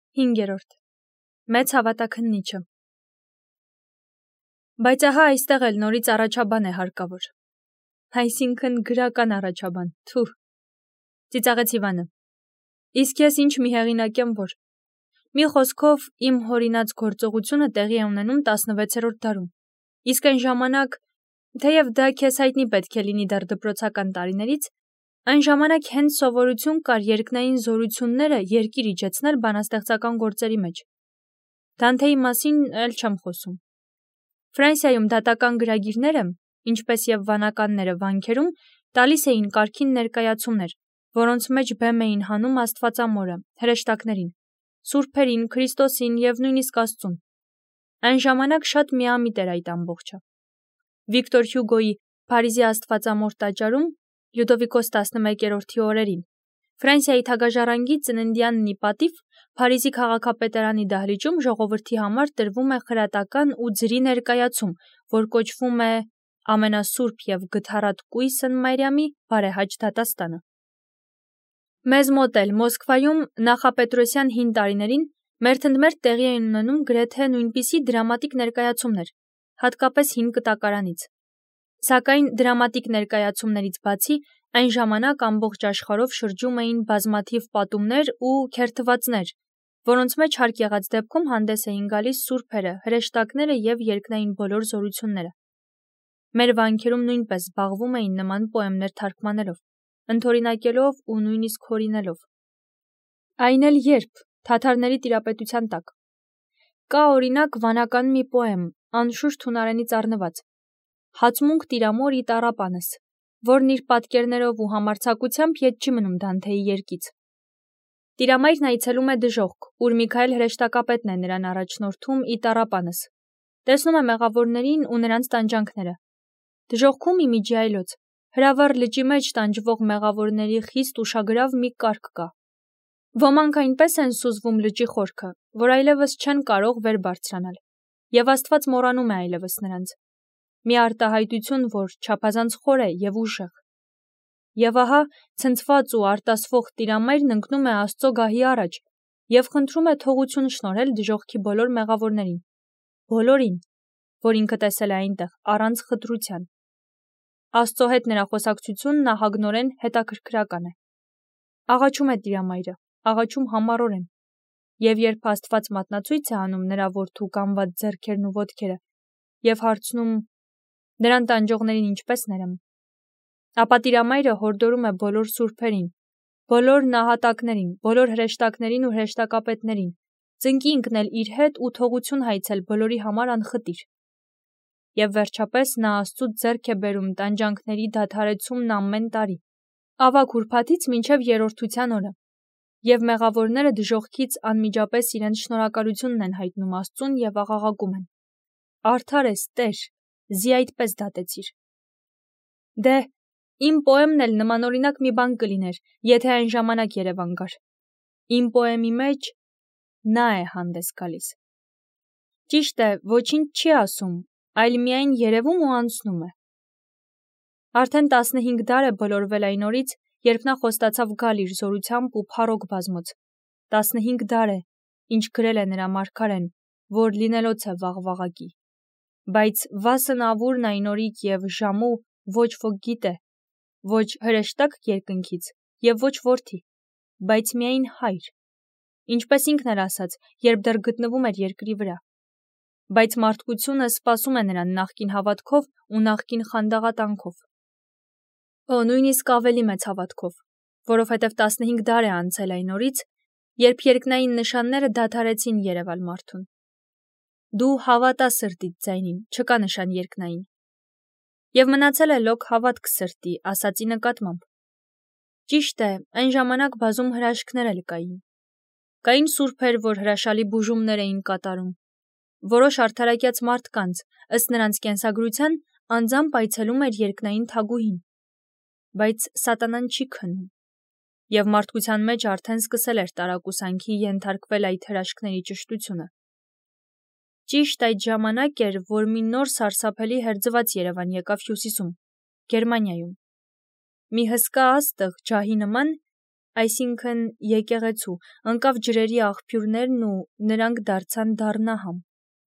5. Մեծ հավատաքննիչը։ Բայց ահա այստեղ էլ նորից առաջաբան է հարկավոր։ Այսինքն գրական առաջաբան, թուh, ծիծաղեց Իվանը։ Իսկ ես ինչ մի հեղինակ եմ, որ։ Մի խոսքով իմ հորինած գործողությունը տեղի է ունենում 16-րդ դարում։ Իսկ այն ժամանակ, թեև դա քեզ հայտնի պետք է լինի դեռ դպրոցական տարիներից, այն ժամանակ հենց սովորություն կար երկնային զորությունները երկիր իջեցնել բանաստեղծական գործերի մեջ։ Դանթեի մասին էլ չեմ խոսում։ Ֆրանսիայում դատական գրագիրները, ինչպես եւ վանականները վանքերում, տալիս էին կարգին ներկայացումներ, որոնց մեջ բեմ էին հանում Աստվածամորը, հրեշտակներին, սուրբերին, Քրիստոսին եւ նույնիսկ Աստծուն։ Այն ժամանակ շատ միամիտ էր այդ ամբողջը։ Վիկտոր Հյուգոյի Փարիզի Աստվածամոր տաճարում Լյուդովիկոս 11-րդի օրերին Ֆրանսիայի թագաժառանգի ծննդյանն ի պատիվ Փարիզի քաղաքապետարանի դահլիճում ժողովրդի համար տրվում է խրատական ու ձրի ներկայացում, որ կոչվում է ամենասուրբ եւ գթառատ կույսն Մարիամի բարեհաճ դատաստանը։ Մեզ մոտ էլ Մոսկվայում նախապետրոսյան հին տարիներին մերթընդմերթ տեղի էին ունենում գրեթե նույնպիսի դրամատիկ ներկայացումներ, հատկապես հին կտակարանից։ Սակայն դրամատիկ ներկայացումներից բացի այն ժամանակ ամբողջ աշխարհով շրջում էին բազմաթիվ պատումներ ու քերթվածներ, որոնց մեջ հարկ եղած դեպքում հանդես էին գալիս սուրբերը, հրեշտակները եւ երկնային բոլոր զորությունները։ Մեր վանքերում նույնպես զբաղվում էին նման պոեմներ թարգմանելով, ընդօրինակելով ու նույնիսկ հորինելով։ Այն էլ երբ թաթարների տիրապետության տակ։ Կա օրինակ վանական մի պոեմ, անշուշտ հունարենից առնված, Հացմունք տիրամոր ի տառապանս, որն իր պատկերներով ու համարձակությամբ ետ չի մնում Դանթեի երկից։ Տիրամայրն այցելում է դժոխք, ուր Միքայել հրեշտակապետն է նրան առաջնորդում ի տառապանս։ Տեսնում է մեղավորներին ու նրանց տանջանքները։ Դժոխքում իմիջի այլոց, հրավառ լճի մեջ տանջվող մեղավորների խիստ ուշագրավ մի կարգ կա։ Ոմանք այնպես են սուզվում լճի խորքը, որ այլևս չեն կարող վեր բարձրանալ, եւ Աստված մոռանում է այլևս նրանց։ Մի արտահայտություն, որ չափազանց խոր է եւ ուժեղ։ Եվ ահա ցնցված ու արտասվող տիրամայրն ընկնում է Աստծո գահի առաջ եւ խնդրում է թողություն շնորհել դժոխքի բոլոր մեղավորներին, բոլորին, որ ինքը տեսել է այնտեղ առանց խտրության։ Աստծո հետ նրա խոսակցությունն ահագնորեն հետաքրքրական է։ Աղաչում է տիրամայրը, աղաչում համառորեն, եւ երբ Աստված մատնացույց է անում նրա որդու կանված ձեռքերն ու ոտքերը եւ հարցնում նրան տանջողներին ինչպես ներեմ, ապա տիրամայրը հորդորում է բոլոր սուրբերին, բոլոր նահատակներին, բոլոր հրեշտակներին ու հրեշտակապետներին, ծնկի ընկնել իր հետ ու թողություն հայցել բոլորի համար անխտիր։ Եվ վերջապես նա Աստծուց ձեռք է բերում տանջանքների դադարեցումն ամեն տարի, ավագ ուրբաթից մինչև երրորդության օրը, եւ մեղավորները դժոխքից անմիջապես իրենց շնորհակալությունն են հայտնում Աստծուն եւ աղաղակում են. Արդար ես, Տեր, զի այդպես դատեցիր։ Դե, իմ պոեմն էլ նմանօրինակ մի բան կլիներ, եթե այն ժամանակ Երևան գար։ Իմ պոեմի մեջ նա է հանդես գալիս։ Ճիշտ է, ոչինչ չի ասում, այլ միայն երևում ու անցնում է։ Արդեն 15 դար է բոլորվել այն օրից, երբ նա խոստացավ գալ իր զորությամբ ու փառոք բազմոց։ 15 դար է, ինչ գրել է նրա մարգարեն, որ լինելոց է վաղվաղակի։ Բայց վասն ավուրն այն օրիկ եւ ժամու ոչ ոք գիտե, ոչ հրեշտակ երկնքից եւ ոչ որդի, բայց միայն հայր, ինչպես ինքն էր ասաց, երբ դեռ գտնվում էր երկրի վրա։ Բայց մարդկությունը սպասում է նրան նախկին հավատքով ու նախկին խանդաղատանքով։ Նույնիսկ ավելի մեծ հավատքով, որովհետև 15 դար է անցել այն օրից, երբ երկնային նշանները դադարեցին երևալ մարդուն։ Դու հավատա սրտիդ ձայնին, չկա նշան երկնային։ Եվ մնացել է լոկ հավատք սրտի, ասացի նկատմամբ։ Ճիշտ է, այն ժամանակ բազում հրաշքներ էլ կային։ Կային սուրբեր, որ հրաշալի բուժումներ էին կատարում։ Որոշ արդարակյաց մարդկանց, ըստ նրանց կենսագրության, անձամբ այցելում էր երկնային թագուհին։ Բայց սատանան չի քնում։ Եվ մարդկության մեջ արդեն սկսել էր տարակուսանքի ենթարկվել այդ հրաշքների ճշտությունը։ Ճիշտ այդ ժամանակ էր, որ մի նոր սարսափելի հերձված Երևան եկավ Հյուսիսում, Գերմանիայում։ Մի հսկա աստղ, ջահի նման, այսինքն եկեղեցու, ընկավ ջրերի աղբյուրներն ու նրանք դարձան դառնահամ։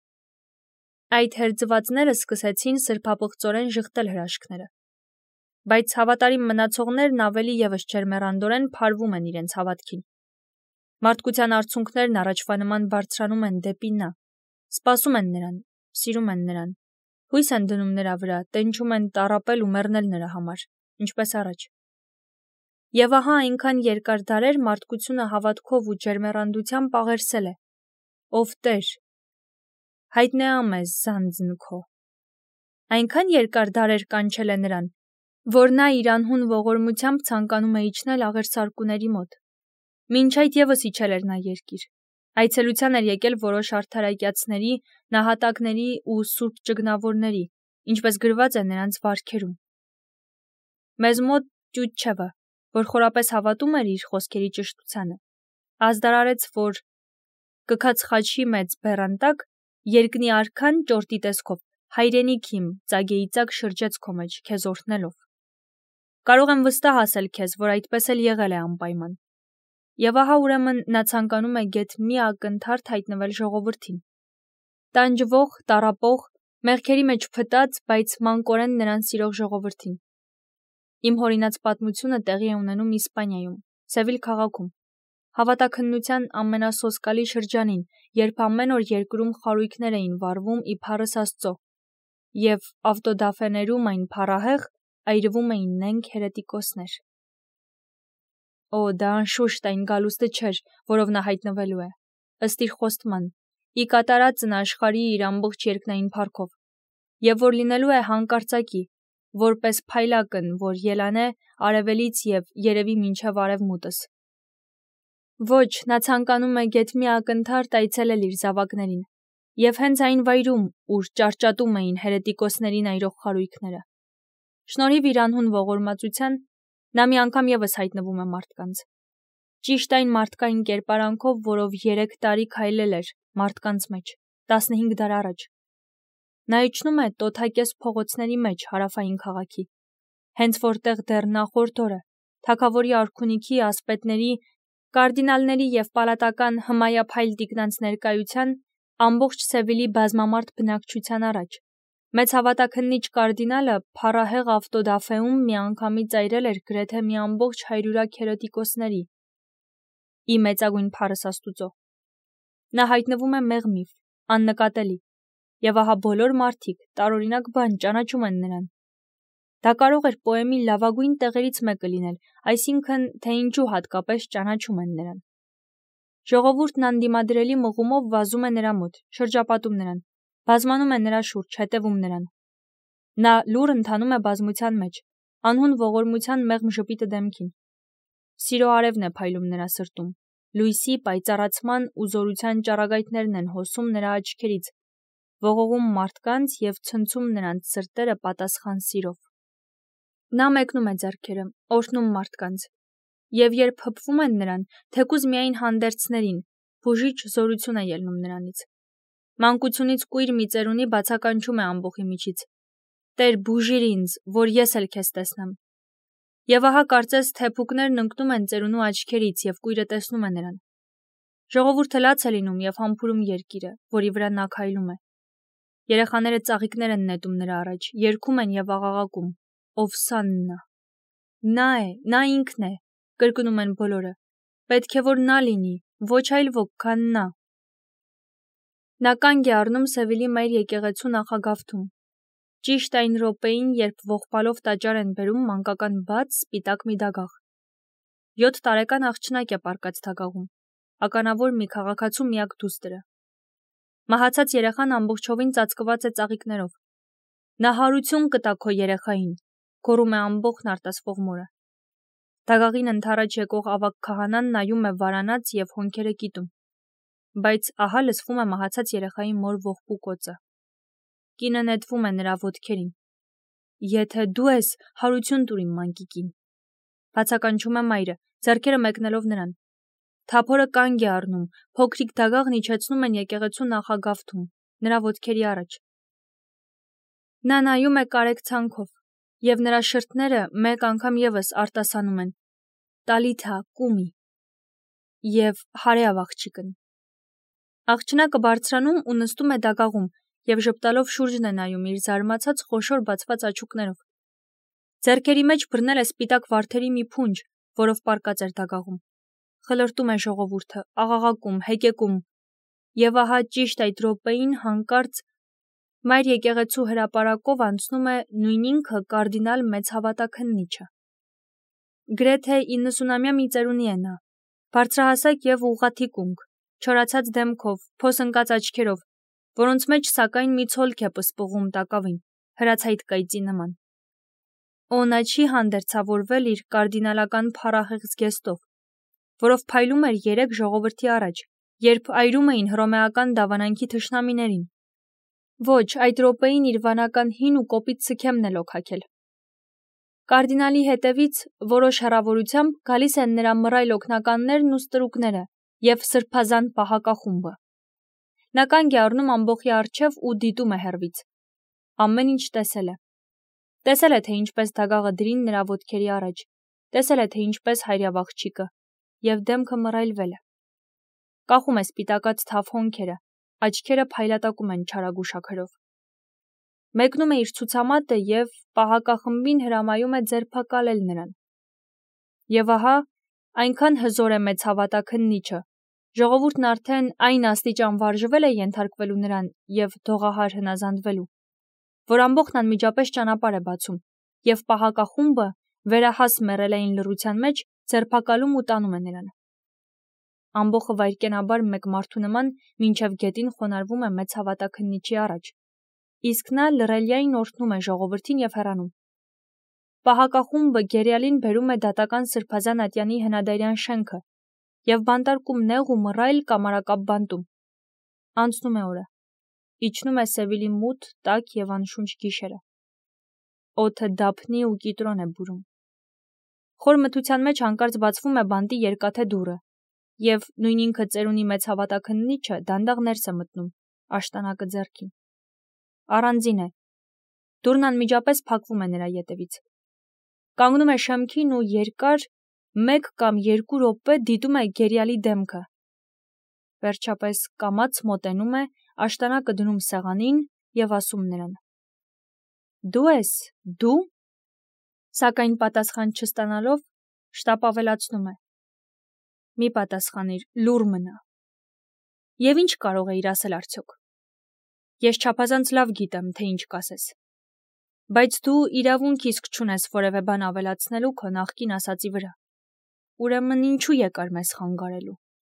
Այդ հերձվածները սկսեցին սրբապղծորեն ժխտել հրաշքները։ Բայց հավատարիմ մնացողներն ավելի ևս ջերմեռանդորեն փարվում են իրենց հավատքին։ Մարդկության արցունքներն առաջվա նման բարձրանում են դեպի նա, սպասում են նրան, սիրում են նրան, հույս են դնում նրա վրա, տենչում են տառապել ու մեռնել նրա համար, ինչպես առաջ։ Եվ ահա այնքան երկար դարեր մարդկությունը հավատքով ու ջերմեռանդությամբ աղերսել է. «Ով Տեր, հայտնեա մեզ զանձն քո»։ Այնքան երկար դարեր կանչել է նրան, որ նա իր անհուն ողորմությամբ ցանկանում է իջնել աղերսարկուների մոտ։ Մինչ այդ ևս իջել էր նա երկիր։ Այցելության էր եկել որոշ արդարակյացների, նահատակների ու սուրբ ճգնավորների, ինչպես գրված է նրանց վարքերում։ Մեզ մոտ Ճուճչևը, որ խորապես հավատում էր իր խոսքերի ճշտությանը, ազդարարեց, որ կքած խաչի մեծ բեռան տակ երկնի արքան ճորտի տեսքով հայրենիք իմ ծագեի ծակ շրջեց քո մեջ, քեզ օրհնելով։ Կարող եմ վստահ ասել քեզ, որ այդպես էլ եղել է անպայման։ Եվ ահա ուրեմն նա ցանկանում է գեթ մի ակնթարթ հայտնվել ժողովրդին։ Տանջվող, տառապող, մեղքերի մեջ փտած, բայց մանկորեն նրան սիրող ժողովրդին։ Իմ հորինած պատմությունը տեղի է ունենում Իսպանիայում, Սևիլ քաղաքում, հավատաքննության ամենասոսկալի շրջանին, երբ ամեն օր երկրում խարույկներ էին վառվում իբարս Աստծո, եւ ավտոդաֆեներում այն փառահեղ այրվում էին նենգ հերետիկոսներ։ Օ, դա անշուշտ այն գալուստը չէր, որով նա հայտնվելու է, ըստ իր խոստման, ի կատարածն աշխարհի իր ամբողջ երկնային փառքով, եւ որ լինելու է հանկարծակի, որպես փայլակն, որ ելանե արևելից եւ երևի մինչև արևմուտս։ Ոչ, նա ցանկանում է գեթ մի ակնթարթ այցելել իր զավակներին, եւ հենց այն վայրում, ուր ճարճատում էին հերետիկոսներին այրող խարույկները։ Շնորհիվ իր անհուն ողորմածության, նա մի անգամ ևս հայտնվում է մարդկանց։ Ճիշտ այն մարդկային կերպարանքով, որով 3 տարի քայլել էր մարդկանց մեջ, 15 դար առաջ։ Նա իջնում է տոթակես փողոցների մեջ հարավային քաղաքի, հենց որտեղ դեռ նախորդ օրը թագավորի արքունիքի, ասպետների, կարդինալների եւ պալատական հմայափայլ տիկնանց ներկայության ամբողջ Սևիլի բազմամարդ բնակչության առաջ մեծ հավատաքննիչ կարդինալը փառահեղ ավտոդաֆեում միանգամից այրել էր գրեթե մի ամբողջ 100 հերետիկոսների։ Ի մեծագույն փառս Աստուծո։ Նա հայտնվում է մեղմիվ, աննկատելի, եւ ահա բոլոր մարդիկ տարօրինակ բան ճանաչում են նրան։ Դա կարող էր պոեմի լավագույն տեղերից մեկը լինել, այսինքն, թե ինչու հատկապես ճանաչում են նրան։ Ժողովուրդն անդիմադրելի մղումով վազում է նրա մոտ, շրջապատում նրան, բազմանում է նրա շուրջ, հետևում նրան։ Նա լուռ ընթանում է բազմության մեջ, անհուն ողորմության մեղմ ժպիտը դեմքին։ Սիրո արևն է փայլում նրա սրտում, լույսի, պայծառացման ու զորության ճառագայթներն են հոսում նրա աչքերից, ողողում մարդկանց եւ ցնցում նրանց սրտերը պատասխան սիրով։ Նա մեկնում է ձեռքերը, օրհնում մարդկանց, եւ երբ հպվում են նրան, թեկուզ միայն հանդերձներին, բուժիչ զորություն է ելնում նրանից։ Մանկությունից կույր մի ծերունի բացականչում է ամբոխի միջից. Տեր, բուժիր ինձ, որ ես էլ քեզ տեսնեմ։ Եվ ահա կարծես թեփուկներն ընկնում են ծերունու աչքերից եւ կույրը տեսնում է նրան։ Ժողովուրդը լաց է լինում եւ համբուրում երկիրը, որի վրա նա քայլում է։ Երեխաները ծաղիկներ են նետում նրա առաջ, երգում են եւ աղաղակում. Օվսաննա։ Նա է, նա ինքն է, կրկնում են բոլորը։ Պետք է որ նա լինի, ոչ այլ ոք, քան նա։ Նա կանգ է առնում Սևիլի մայր եկեղեցու նախագավթում։ Ճիշտ այն րոպեին, երբ ողբալով տաճար են բերում մանկական բաց սպիտակ մի դագաղ։ 7 տարեկան աղջնակ է պառկած դագաղում, ականավոր մի քաղաքացու միակ դուստրը։ Մահացած երեխան ամբողջովին ծածկված է ծաղիկներով։ Նա հարություն կտա քո երեխային, գոռում է ամբողջն արտասվող մորը։ Դագաղին ընդառաջ եկող ավագ քահանան նայում է վարանած եւ հոնքերը կիտում։ Բայց ահա լսվում է մահացած երեխայի մոր ողբու կոծը։ Կինը նետվում է նրա ոտքերին։ Եթե դու ես, հարություն տուր իմ մանկիկին։ Բացականչում է մայրը, ձեռքերը մեկնելով նրան։ Թափորը կանգ է առնում, փոքրիկ դագաղն իջեցնում են եկեղեցու նախագավթում, նրա ոտքերի առաջ։ Նա նայում է կարեկցանքով, եւ նրա շրթները մեկ անգամ եւս արտասանում են։ Տալիթա, կումի և հարեավ աղջիկն։ Աղջնակը բարձրանում ու նստում է դագաղում և ժպտալով շուրջն է նայում իր զարմացած խոշոր բացված աչուկներով։ Ձեռքերի մեջ բռնել է սպիտակ վարդերի մի փունջ, որով պառկած էր դագաղում։ Խլրտում է ժողովուրդը, աղաղակում, հեկեկում, և ահա ճիշտ այդ րոպեին հանկարծ Մայր եկեղեցու հրապարակով անցնում է նույն ինքը կարդինալ մեծհավատաքննիչը։ Գրեթե 90-ամյա մի ծերունի է նա, բարձրահասակ և ուղղաթիկունք, չորացած դեմքով, փոս ընկած աչքերով, որոնց մեջ սակայն մի ցոլք է պսպղում տակավին, հրացայտ կայծի նման։ Օ, նա չի հանդերձավորվել իր կարդինալական փառահեղ զգեստով, որով փայլում էր երեք ժողովրդի առաջ, երբ այրում էին հռոմեական դավանանքի թշնամիներին։ Ոչ, այդ րոպեին իր վանական հին ու կոպիտ սքեմն է լոքաքել։ Կարդինալի հետևից որոշ հեռավորությամբ գալիս են նրա մռայլ օգնականներն ու ստրուկները և սրբազան պահակախումբը։ Նա կանգ է առնում ամբոխի առջև ու դիտում է հեռվից։ Ամեն ինչ տեսել է։ Տեսել է, թե ինչպես դագաղը դրին նրա ոտքերի առաջ, տեսել է, թե ինչպես հայրյավ աղջիկը, և դեմքը մռայլվել է։ Կախում է սպիտակած թավ հոնքերը, աչքերը փայլատակում են չարագուշակրով։ Մեկնում է իր ցուցամատը և պահակախմբին հրամայում է ձերբակալել նրան։ Եվ ահա, այնքան հզոր է մեծհավատաքննիչը, ժողովուրդն արդեն այն աստիճան վարժվել է ենթարկվելու նրան և դողահար հնազանդվելու, որ ամբոխն անմիջապես ճանապարհ է բացում, և պահակախումբը վերահաս մեռելային լռության մեջ ձերբակալում ու տանում է նրան։ Ամբոխը վայրկենաբար մեկ մարդու նման մինչև գետին խոնարհվում է մեծհավատաքննիչի առաջ, իսկ նա լռելյային օրհնում է ժողովրդին և հեռանում։ Պահակախումբը գերիալին բերում է դատական սրբազան ատյանի հնադարյան շենքը և բանտարկում նեղ ու մռայլ կամարակապ բանտում։ Անցնում է օրը, իջնում է Սևիլի մութ, տաք և անշունչ գիշերը։ Օդը դափնի ու կիտրոն է բուրում։ Խոր մթության մեջ հանկարծ բացվում է բանտի երկաթե դուռը, և նույն ինքը ծերունի մեծհավատաքննիչը դանդաղ ներս է մտնում, աշտանակը ձեռքին։ Առանձին է։ Դուռն անմիջապես փակվում է նրա ետևից։ Կանգնում է շեմքին ու երկար, 1 կամ 2 րոպե դիտում է գերիալի դեմքը։ Վերջապես կամաց մոտենում է, աշտանակը դնում սեղանին և ասում նրան. «Դու ես, դու»։ Սակայն պատասխան չստանալով, շտապ ավելացնում է. «Մի պատասխանիր, լուռ մնա»։ Եվ ինչ կարող է իր ասել արդյոք։ Ես չափազանց լավ գիտեմ, թե ինչ կասես։ Բայց դու իրավունք իսկ չունես որևէ բան ավելացնելու քո նախկին ասածի վրա։ Ուրեմն ինչու եկար մեզ խանգարելու։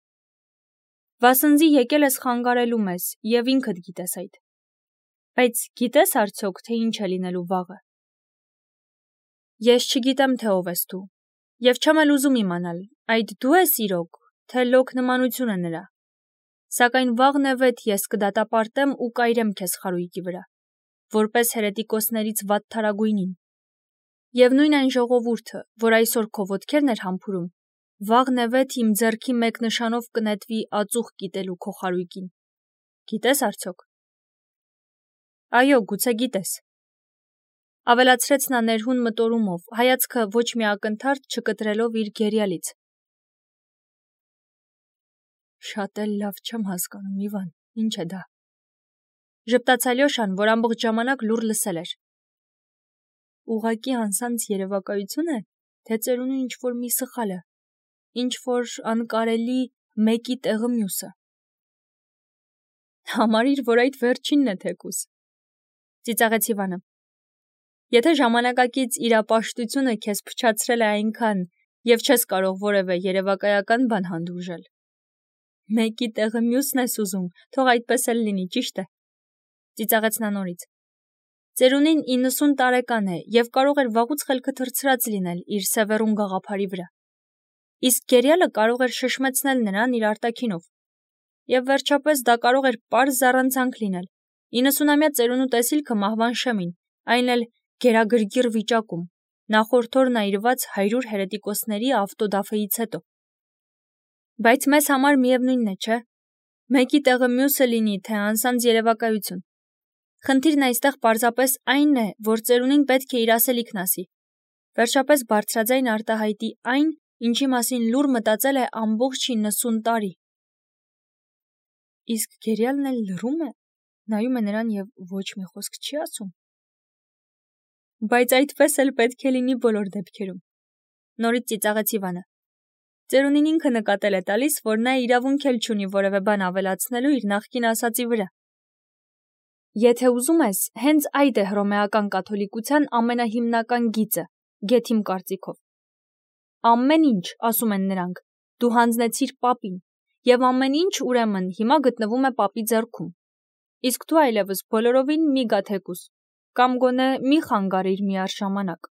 Վասնզի եկել ես խանգարելու մեզ, և ինքդ գիտես այդ։ Բայց գիտես արդյոք, թե ինչ է լինելու վաղը։ Ես չգիտեմ, թե ով ես դու, և չեմ էլ ուզում իմանալ, այդ դու ես իրոք, թե լոկ նմանությունը նրա։ Սակայն վաղնևեթ ես կդատապարտեմ ու կայրեմ քեզ խարույկի վրա, որպես հերետիկոսներից վատթարագույնին։ Եվ նույն այն ժողովուրդը, որ այսօր քո ոտքերն էր համբուրում, վաղնևեթ իմ ձեռքի մեկ նշանով կնետվի ածուխ կիտելու քո խարույկին։ Գիտես արդյոք։ Այո, գուցե գիտես։ Ավելացրեց նա ներհուն մտորումով, հայացքը ոչ մի ակնթարթ չկտրելով իր գերիալից։ Շատ էլ լավ չեմ հասկանում, Իվան, ինչ է դա։ Ժպտաց Ալյոշան, որ ամբողջ ժամանակ լուռ լսել էր։ Ուղղակի անսանց երևակայություն է, թե ծերունու ինչ-որ մի սխալ է, ինչ-որ անկարելի մեկի տեղը մյուսը։ Համարիր, որ այդ վերջինն է թեկուզ, ծիծաղեց Իվանը։ Եթե ժամանակակից իրապաշտությունը քեզ փչացրել է այնքան, և չես կարող որևէ երևակայական բան հանդուրժել։ Մեկի տեղը մյուսն ես ուզում, թող այդպես էլ լինի, ճիշտ է, ծիծաղեց նա նորից։ Ծերունին 90 տարեկան է և կարող էր վաղուց խելքը թռցրած լինել իր սևեռուն գաղափարի վրա։ Իսկ գերիալը կարող էր շշմեցնել նրան իր արտաքինով։ Եվ վերջապես դա կարող էր պարզ զառանցանք լինել։ 90-ամյա ծերունու տեսիլքը մահվան շեմին, այն էլ գերագրգիռ վիճակում, նախորդ օրն այրված 100 հերետիկոսների ավտոդաֆեից հետո։ Բայց մեզ համար միևնույնն է, չէ՞։ Մեկի տեղը մյուսը լինի, թե անսանձ երևակայություն։ Խնդիրն այստեղ պարզապես այն է, որ ծերունին պետք է իր ասելիքն ասի։ Վերջապես բարձրաձայն արտահայտի այն, ինչի մասին լուր մտածել է ամբողջ 90 տարի։ Իսկ գերիալն էլ լռում է, նայում է նրան եւ ոչ մի խոսք չի ասում։ Բայց այդպես էլ պետք է լինի բոլոր դեպքերում։ Նորից ծիծաղեց Իվանը։ Ծերունին ինքը նկատել է տալիս, որ նա իրավունք էլ չունի որևէ բան ավելացնելու իր նախկին ասածի վրա։ Եթե ուզում ես, հենց այդ է հռոմեական կաթոլիկության ամենահիմնական գիծը, գեթ իմ կարծիքով։ Ամեն ինչ, ասում են նրանք, դու հանձնեցիր պապին, եւ ամեն ինչ ուրեմն հիմա գտնվում է պապի ձեռքում։ Իսկ դու այլևս բոլորովին մի գաթեկուս, կամ գոնե մի խանգարիր միառժամանակ։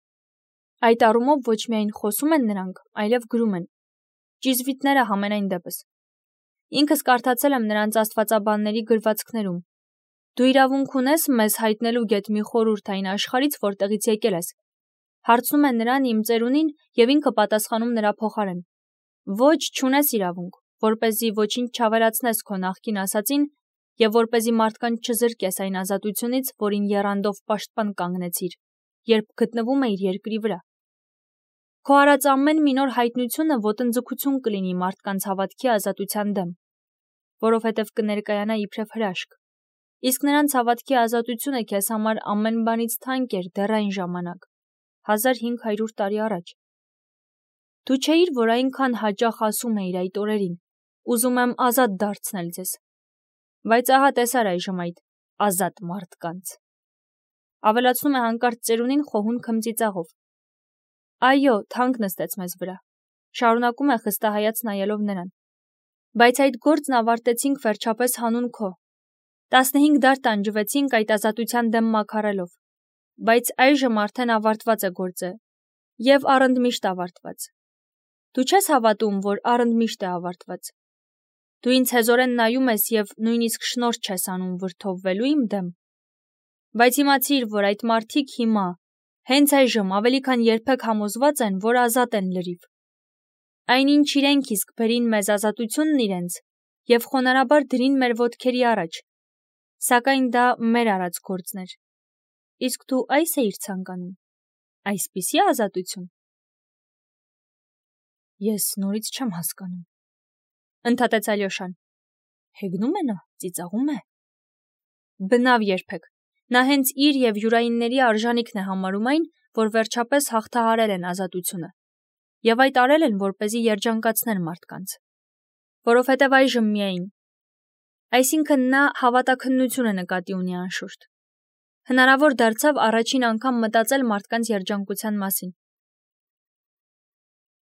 Այդ առումով ոչ միայն խոսում են նրանք, այլև գրում են։ Ճիզվիտները համենայն դեպս։ Ինքս կարդացել եմ նրանց աստվածաբանների գրվածքներում։ Դու իրավունք ունես մեզ հայտնելու գեթ մի խորհուրդ այն աշխարից, որտեղից եկել ես։ Հարցնում է նրան իմ ծերունին եւ ինքը պատասխանում նրա փոխարեն։ Ոչ, չունես իրավունք, որպեսզի ոչինչ չավելացնես քո նախկին ասածին եւ որպեսզի մարդկանց չզրկես այն ազատությունից, որին եռանդով պաշտպան կանգնեցիր, երբ գտնվում էիր երկրի վրա։ Քո արած ամեն մի նոր հայտնությունը ոտնձգություն կլինի մարդկանց հավատքի ազատության դեմ, որովհետև կներկայանա իբրև հրաշք։ Իսկ նրանց հավատքի ազատությունը քեզ համար ամեն բանից թանկ էր դեռ այն ժամանակ, 1500 տարի առաջ։ Դու չէիր, որ այնքան հաճախ ասում էիր այդ օրերին, ուզում եմ ազատ դարձնել ձեզ։ Բայց ահա տեսար այժմ այդ ազատ մարդկանց։ Ավելացնում է հանկարծ ծերունին խոհուն քմծիծաղով։ Այո, թանկ նստեց մեզ վրա։ Շարունակում է խստահայաց նայելով նրան։ Բայց այդ գործն ավարտեցինք վերջապես հանուն քո։ 15 դար տանջվեցինք այդ ազատության դեմ մաքարելով։ Բայց այժմ արդեն ավարտված է գործը։ Եվ առընդմիշտ ավարտված։ Դու չես հավատում, որ առընդմիշտ է ավարտված։ Դու ինձ հեզորեն նայում ես եւ նույնիսկ շնորհ չես անում վրդովվելու իմ դեմ։ Բայց իմացիր, որ այդ մարդիկ հիմա, հենց այժմ ավելի քան երբեք համոզված են, որ ազատ են լրիվ։ Այնինչ իրենք իսկ բերին մեզ ազատությունն իրենց եւ խոնարհաբար դրին մեր ոտքերի առաջ։ Սակայն դա մեր արած գործն էր։ Իսկ դու այս էիր ցանկանում։ Այսպիսի ազատություն։ Ես նորից չեմ հասկանում։ Ընդհատեց Ալյոշան։ Հեգնում է նա, ծիծաղում է։ Բնավ երբեք։ Նա հենց իր եւ յուրայինների արժանիքն է համարում այն, որ վերջապես հաղթահարել են ազատությունը։ Եվ այդ արել են, որպեսզի երջանկացնեն մարդկանց։ Որովհետև այժմ միայն։ Այսինքն նա հավատաքննություն է նկատի ունի անշուշտ։ Հնարավոր դարձավ առաջին անգամ մտածել մարդկանց երջանկության մասին։